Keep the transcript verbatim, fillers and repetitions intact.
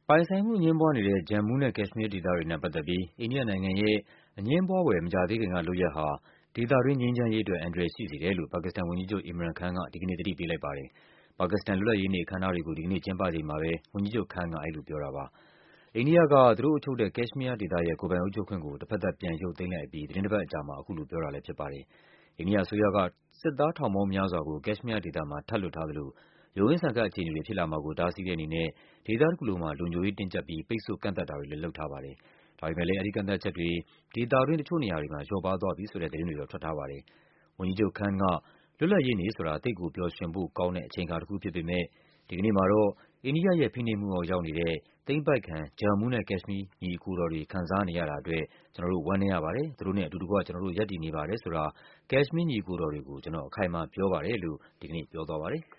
ပိုင်ဆိုင်မှုအငြင်းပွားနေတဲ့ Jammu နဲ့ Kashmir ဒေသတွေနဲ့ပတ်သက်ပြီး အိန္ဒိယနိုင်ငံရဲ့ အငြင်းပွားဖွယ် မကြာသေးခင်ကလုပ်ရပ်ဟာ ဒေသတွင်း ငြိမ်းချမ်းရေးအတွက် အန္တရာယ်ရှိစေတယ်လို့ ပါကစ္စတန်ဝန်ကြီးချုပ် Imran Khan က ဒီကနေ့ သတိပေးလိုက်ပါတယ်။ ပါကစ္စတန် လွတ်လပ်ရေးနေ့ အခမ်းအနားတွေကို ဒီကနေ့ကျင်းပချိန်မှာပဲ ဝန်ကြီးချုပ် Khan က အဲဒီလိုပြောတာပါ။ အိန္ဒိယက သူတို့အုပ်ချုပ်တဲ့ Kashmir ဒေသရဲ့ ကိုယ်ပိုင်အုပ်ချုပ်ခွင့်ကို တဘက်သတ် ပြန်ရုပ်သိမ်းလိုက်အပြီး သီတင်းတပတ်အကြာမှာ အခုလိုပြောတာလည်းဖြစ်ပါတယ်။ အိန္ဒိယအစိုးရက စစ်သားထောင်ပေါင်းများစွာကို Kashmir ဒေသမှာ ထပ်လွှတ်ထားသလို ရုန်းရင်းဆန်ခတ်အခြေအနေတွေ ဖြစ်လာမှာကို တားဆီးတဲ့အနေနဲ့ ဒေသတခုလုံးမှာ လုံခြုံရေးတင်းကျပ်ပြီး ပိတ်ဆို့ကန့်သတ်တာတွေလည်း လုပ်ထားပါတယ်။ ဒါပေမယ့်လည်း အဲဒီကန့်သတ်ချက်တွေ ဒေသတွင်း တချို့နေရာတွေမှာ လျော့ပါးသွားပြီဆိုတဲ့ သတင်းတွေတော့ ထွက်ထားပါတယ်။ ဝန်ကြီးချုပ် Khan က လွတ်လပ်ရေးနေ့ဆိုတာ သိပ်ကိုပျော်ရွှင်ဖို့ကောင်းတဲ့ အချိန်အခါတခုဖြစ်ပေမယ့် ဒီကနေ့မှာတော့ အိန္ဒိယရဲ့ ဖိနှိပ်မှုအောက်ရောက်နေတဲ့ သိမ်းပိုက်ခံ Jammu နဲ့ Kashmir ညီအကိုတော်တွေ ခံစားနေရတာအတွက် ကျနော်တို့ ဝမ်းနည်းရပါတယ်၊ သူတို့နဲ့အတူတကွ ကျနော်တို့ ရပ်တည်နေပါတယ်ဆိုတာ ကက်ရှ်မီး ညီအကိုတော်တွေကို ကျနော် အခိုင်အမာပြောပါတယ်လို့ ဒီကနေ့ပြောသွားပါတယ်။